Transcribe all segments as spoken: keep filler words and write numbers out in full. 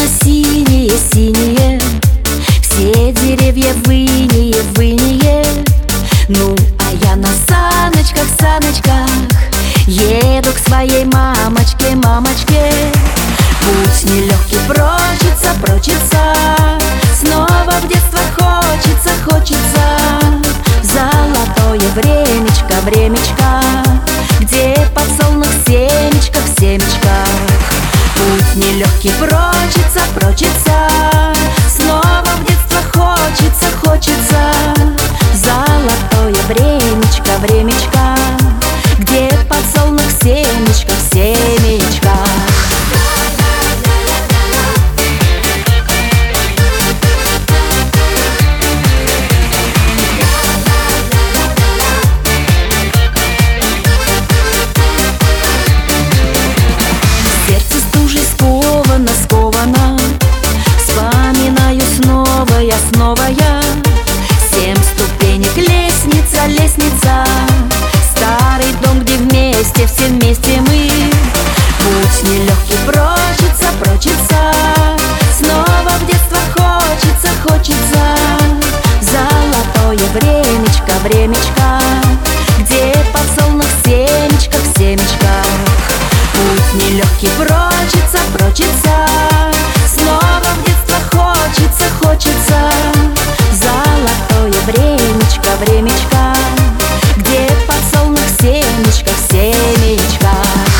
синие, синие, все деревья в инее, в инее. Ну, а я на саночках, саночках еду к своей мамочке, мамочке. Путь нелегкий, прочится, прочится, снова в детство хочется, хочется. Золотое времечко, времечко, где подсолнух семечко, в семечках. Путь нелегкий, прочится, прочится, снова в детство хочется, хочется. Золотое времечко, времечко, где подсолнух семечко, в семечках. Сковано, сковано, вспоминаю снова я, снова я. Семь ступенек, лестница, лестница, старый дом, где вместе, все вместе мы. Путь нелегкий, прочится, прочится, снова в детство хочется, хочется. Золотое времечко, времечко, где подсолнух семечко, в семечках. Путь нелегкий, прочится, прочится, снова в детство хочется, хочется. Золотое времечко, времечко, где подсолнух семечко, в семечках.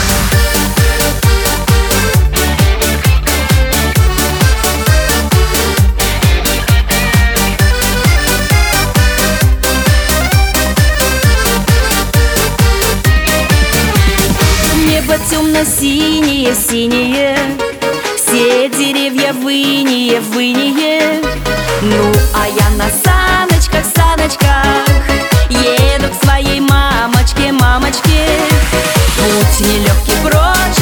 Небо темно-синее, синее, все деревья в инее, в инее. Ну, а я на саночках, саночках еду к своей мамочке, мамочке. Путь нелегкий, прочь